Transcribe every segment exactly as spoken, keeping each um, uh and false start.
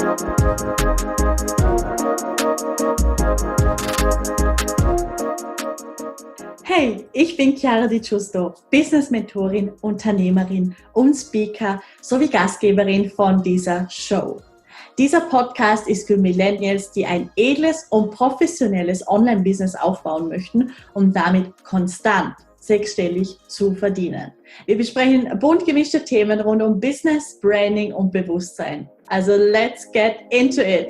Hey, ich bin Chiara Di Giusto, Business-Mentorin, Unternehmerin und Speaker sowie Gastgeberin von dieser Show. Dieser Podcast ist für Millennials, die ein edles und professionelles Online-Business aufbauen möchten, um damit konstant sechsstellig zu verdienen. Wir besprechen bunt gemischte Themen rund um Business, Branding und Bewusstsein. Also let's get into it!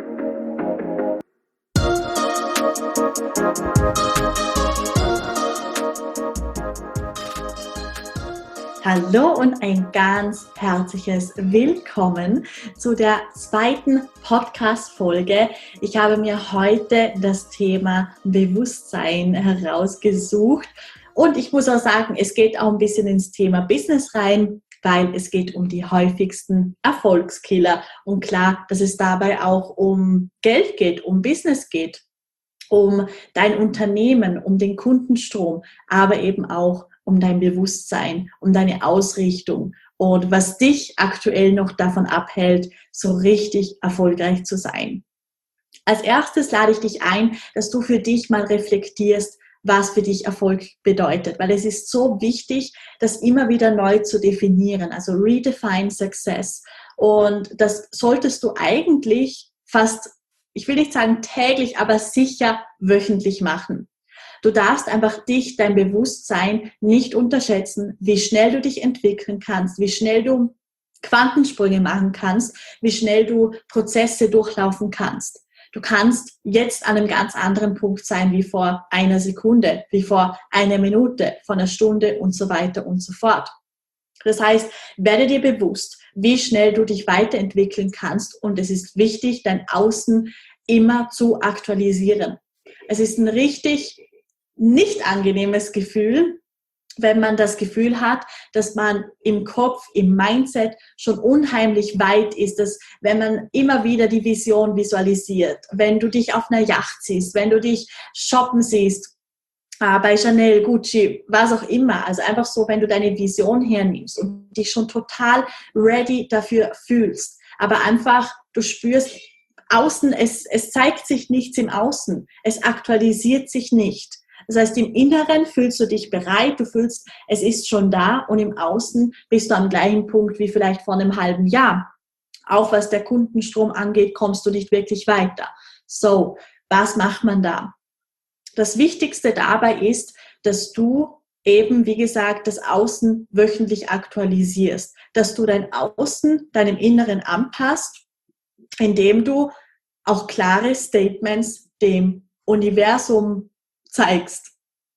Hallo und ein ganz herzliches Willkommen zu der zweiten Podcast-Folge. Ich habe mir heute das Thema Bewusstsein herausgesucht und ich muss auch sagen, es geht auch ein bisschen ins Thema Business rein, weil es geht um die häufigsten Erfolgskiller und klar, dass es dabei auch um Geld geht, um Business geht, um dein Unternehmen, um den Kundenstrom, aber eben auch um dein Bewusstsein, um deine Ausrichtung und was dich aktuell noch davon abhält, so richtig erfolgreich zu sein. Als erstes lade ich dich ein, dass du für dich mal reflektierst, was für dich Erfolg bedeutet, weil es ist so wichtig, das immer wieder neu zu definieren, also redefine success. Und das solltest du eigentlich fast, ich will nicht sagen täglich, aber sicher wöchentlich machen. Du darfst einfach dich, dein Bewusstsein nicht unterschätzen, wie schnell du dich entwickeln kannst, wie schnell du Quantensprünge machen kannst, wie schnell du Prozesse durchlaufen kannst. Du kannst jetzt an einem ganz anderen Punkt sein wie vor einer Sekunde, wie vor einer Minute, vor einer Stunde und so weiter und so fort. Das heißt, werde dir bewusst, wie schnell du dich weiterentwickeln kannst und es ist wichtig, dein Außen immer zu aktualisieren. Es ist ein richtig nicht angenehmes Gefühl, wenn man das Gefühl hat, dass man im Kopf, im Mindset schon unheimlich weit ist, dass wenn man immer wieder die Vision visualisiert, wenn du dich auf einer Yacht siehst, wenn du dich shoppen siehst, äh, bei Chanel, Gucci, was auch immer, also einfach so, wenn du deine Vision hernimmst und dich schon total ready dafür fühlst, aber einfach, du spürst außen, es, es zeigt sich nichts im Außen, es aktualisiert sich nicht. Das heißt, im Inneren fühlst du dich bereit, du fühlst, es ist schon da und im Außen bist du am gleichen Punkt wie vielleicht vor einem halben Jahr. Auch was der Kundenstrom angeht, kommst du nicht wirklich weiter. So, was macht man da? Das Wichtigste dabei ist, dass du eben, wie gesagt, das Außen wöchentlich aktualisierst, dass du dein Außen deinem Inneren anpasst, indem du auch klare Statements dem Universum zeigst.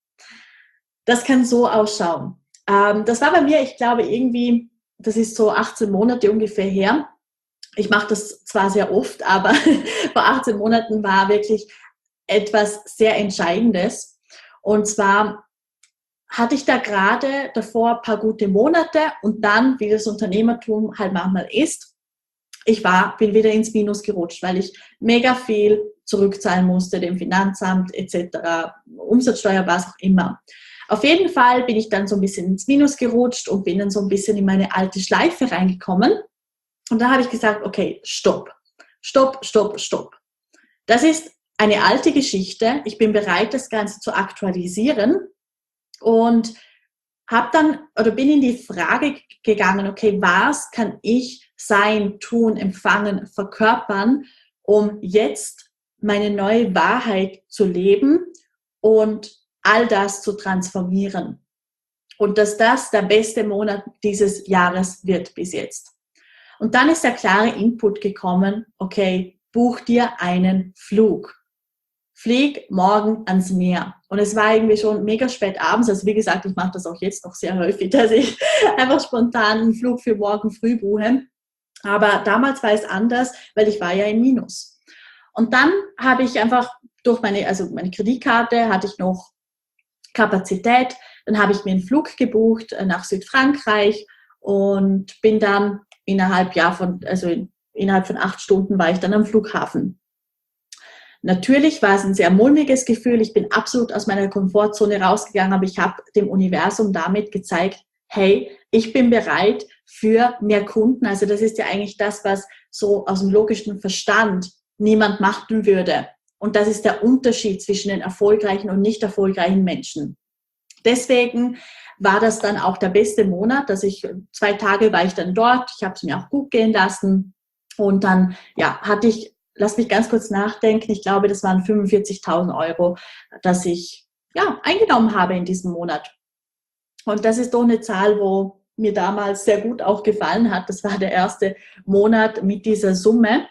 Das kann so ausschauen. Ähm, das war bei mir, ich glaube irgendwie, das ist so achtzehn Monate ungefähr her. Ich mache das zwar sehr oft, aber vor achtzehn Monaten war wirklich etwas sehr Entscheidendes. Und zwar hatte ich da gerade davor ein paar gute Monate und dann, wie das Unternehmertum halt manchmal ist, ich war, bin wieder ins Minus gerutscht, weil ich mega viel zurückzahlen musste, dem Finanzamt et cetera, Umsatzsteuer, was auch immer. Auf jeden Fall bin ich dann so ein bisschen ins Minus gerutscht und bin dann so ein bisschen in meine alte Schleife reingekommen. Und da habe ich gesagt, okay, stopp, stopp, stopp, stopp. Das ist eine alte Geschichte. Ich bin bereit, das Ganze zu aktualisieren und habe dann oder bin in die Frage gegangen, okay, was kann ich sein, tun, empfangen, verkörpern, um jetzt meine neue Wahrheit zu leben und all das zu transformieren. Und dass das der beste Monat dieses Jahres wird bis jetzt. Und dann ist der klare Input gekommen, okay, buch dir einen Flug. Flieg morgen ans Meer. Und es war irgendwie schon mega spät abends. Also wie gesagt, ich mache das auch jetzt noch sehr häufig, dass ich einfach spontan einen Flug für morgen früh buche. Aber damals war es anders, weil ich war ja im Minus. Und dann habe ich einfach durch meine, also meine Kreditkarte hatte ich noch Kapazität. Dann habe ich mir einen Flug gebucht nach Südfrankreich und bin dann innerhalb, ja, von, also in, innerhalb von acht Stunden war ich dann am Flughafen. Natürlich war es ein sehr mulmiges Gefühl. Ich bin absolut aus meiner Komfortzone rausgegangen, aber ich habe dem Universum damit gezeigt, hey, ich bin bereit für mehr Kunden. Also das ist ja eigentlich das, was so aus dem logischen Verstand niemand machen würde. Und das ist der Unterschied zwischen den erfolgreichen und nicht erfolgreichen Menschen. Deswegen war das dann auch der beste Monat, dass ich, zwei Tage war ich dann dort, ich habe es mir auch gut gehen lassen und dann, ja, hatte ich, lass mich ganz kurz nachdenken, ich glaube, das waren fünfundvierzigtausend Euro, dass ich, ja, eingenommen habe in diesem Monat. Und das ist doch eine Zahl, wo mir damals sehr gut auch gefallen hat. Das war der erste Monat mit dieser Summe.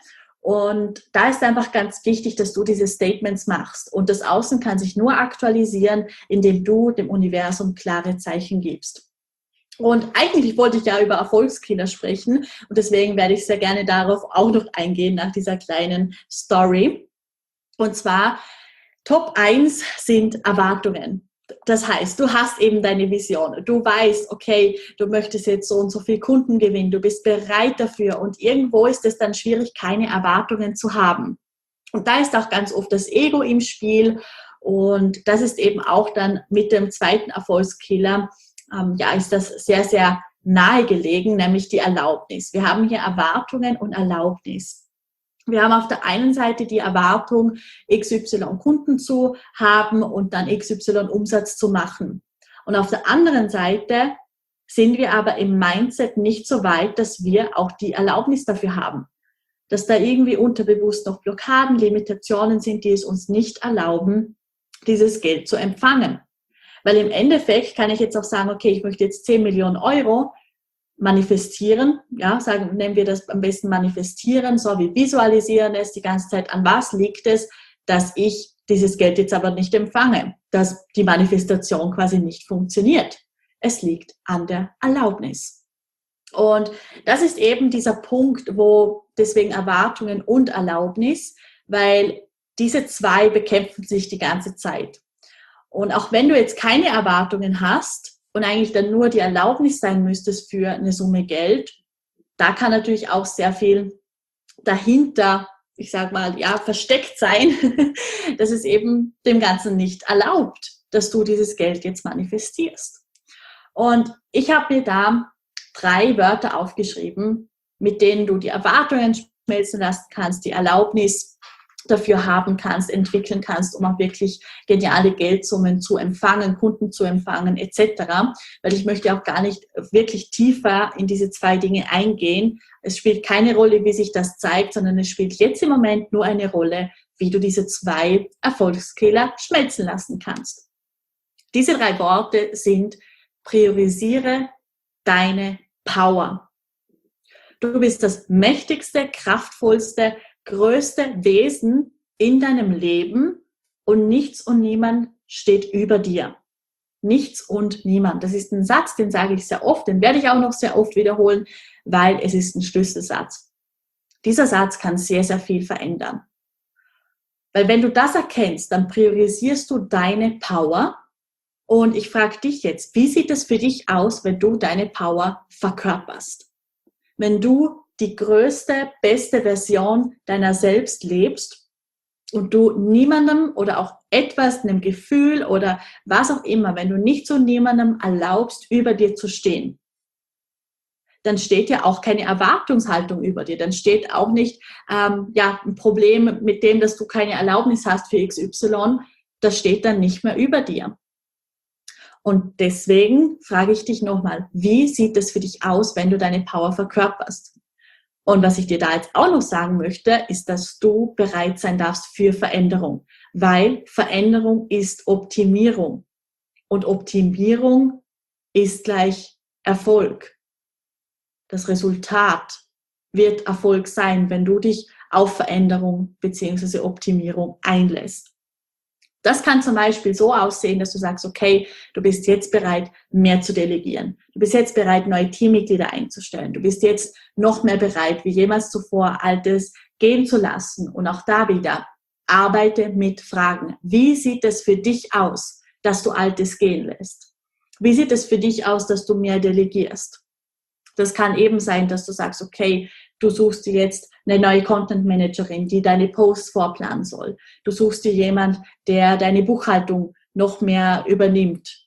Und da ist einfach ganz wichtig, dass du diese Statements machst. Und das Außen kann sich nur aktualisieren, indem du dem Universum klare Zeichen gibst. Und eigentlich wollte ich ja über Erfolgskiller sprechen. Und deswegen werde ich sehr gerne darauf auch noch eingehen nach dieser kleinen Story. Und zwar Top eins sind Erwartungen. Das heißt, du hast eben deine Vision. Du weißt, okay, du möchtest jetzt so und so viele Kunden gewinnen. Du bist bereit dafür. Und irgendwo ist es dann schwierig, keine Erwartungen zu haben. Und da ist auch ganz oft das Ego im Spiel. Und das ist eben auch dann mit dem zweiten Erfolgskiller, ähm, ja, ist das sehr, sehr nahegelegen, nämlich die Erlaubnis. Wir haben hier Erwartungen und Erlaubnis. Wir haben auf der einen Seite die Erwartung, X Y Kunden zu haben und dann X Y Umsatz zu machen. Und auf der anderen Seite sind wir aber im Mindset nicht so weit, dass wir auch die Erlaubnis dafür haben. Dass da irgendwie unterbewusst noch Blockaden, Limitationen sind, die es uns nicht erlauben, dieses Geld zu empfangen. Weil im Endeffekt kann ich jetzt auch sagen, okay, ich möchte jetzt zehn Millionen Euro manifestieren, ja, sagen, nennen wir das am besten manifestieren, so wie visualisieren es die ganze Zeit. An was liegt es, dass ich dieses Geld jetzt aber nicht empfange, dass die Manifestation quasi nicht funktioniert? Es liegt an der Erlaubnis. Und das ist eben dieser Punkt, wo deswegen Erwartungen und Erlaubnis, weil diese zwei bekämpfen sich die ganze Zeit. Und auch wenn du jetzt keine Erwartungen hast, und eigentlich dann nur die Erlaubnis sein müsstest für eine Summe Geld, da kann natürlich auch sehr viel dahinter, ich sag mal, ja, versteckt sein, dass es eben dem Ganzen nicht erlaubt, dass du dieses Geld jetzt manifestierst. Und ich habe mir da drei Wörter aufgeschrieben, mit denen du die Erwartungen schmelzen lassen kannst, die Erlaubnis dafür haben kannst, entwickeln kannst, um auch wirklich geniale Geldsummen zu empfangen, Kunden zu empfangen et cetera. Weil ich möchte auch gar nicht wirklich tiefer in diese zwei Dinge eingehen. Es spielt keine Rolle, wie sich das zeigt, sondern es spielt jetzt im Moment nur eine Rolle, wie du diese zwei Erfolgskiller schmelzen lassen kannst. Diese drei Worte sind: priorisiere deine Power. Du bist das mächtigste, kraftvollste, größte Wesen in deinem Leben und nichts und niemand steht über dir. Nichts und niemand. Das ist ein Satz, den sage ich sehr oft, den werde ich auch noch sehr oft wiederholen, weil es ist ein Schlüsselsatz. Dieser Satz kann sehr, sehr viel verändern. Weil wenn du das erkennst, dann priorisierst du deine Power. Und ich frage dich jetzt, wie sieht es für dich aus, wenn du deine Power verkörperst? Wenn du die größte, beste Version deiner selbst lebst und du niemandem oder auch etwas, einem Gefühl oder was auch immer, wenn du nicht so niemandem erlaubst, über dir zu stehen, dann steht ja auch keine Erwartungshaltung über dir. Dann steht auch nicht ähm, ja, ein Problem mit dem, dass du keine Erlaubnis hast für X Y. Das steht dann nicht mehr über dir. Und deswegen frage ich dich nochmal, wie sieht es für dich aus, wenn du deine Power verkörperst? Und was ich dir da jetzt auch noch sagen möchte, ist, dass du bereit sein darfst für Veränderung, weil Veränderung ist Optimierung und Optimierung ist gleich Erfolg. Das Resultat wird Erfolg sein, wenn du dich auf Veränderung bzw. Optimierung einlässt. Das kann zum Beispiel so aussehen, dass du sagst, okay, du bist jetzt bereit, mehr zu delegieren. Du bist jetzt bereit, neue Teammitglieder einzustellen. Du bist jetzt noch mehr bereit, wie jemals zuvor, Altes gehen zu lassen. Und auch da wieder, arbeite mit Fragen. Wie sieht es für dich aus, dass du Altes gehen lässt? Wie sieht es für dich aus, dass du mehr delegierst? Das kann eben sein, dass du sagst, okay, du suchst dir jetzt eine neue Content Managerin, die deine Posts vorplanen soll. Du suchst dir jemand, der deine Buchhaltung noch mehr übernimmt.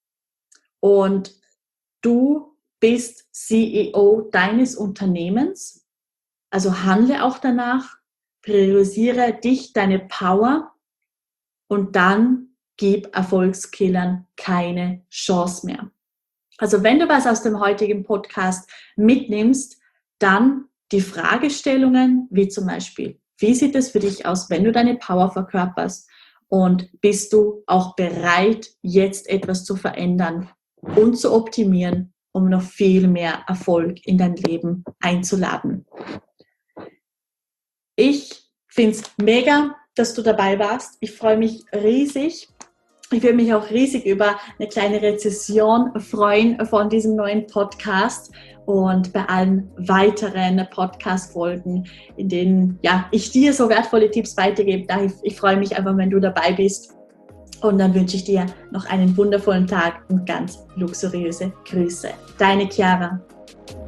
Und du bist C E O deines Unternehmens Also handle auch danach, priorisiere dich, deine Power und dann gib Erfolgskillern keine Chance mehr. Also wenn du was aus dem heutigen Podcast mitnimmst, dann die Fragestellungen, wie zum Beispiel, wie sieht es für dich aus, wenn du deine Power verkörperst? Und bist du auch bereit, jetzt etwas zu verändern und zu optimieren, um noch viel mehr Erfolg in dein Leben einzuladen? Ich finde es mega, dass du dabei warst. Ich freue mich riesig. Ich würde mich auch riesig über eine kleine Rezession freuen von diesem neuen Podcast und bei allen weiteren Podcast-Folgen, in denen ja, ich dir so wertvolle Tipps weitergebe. Ich, ich freue mich einfach, wenn du dabei bist. Und dann wünsche ich dir noch einen wundervollen Tag und ganz luxuriöse Grüße. Deine Chiara.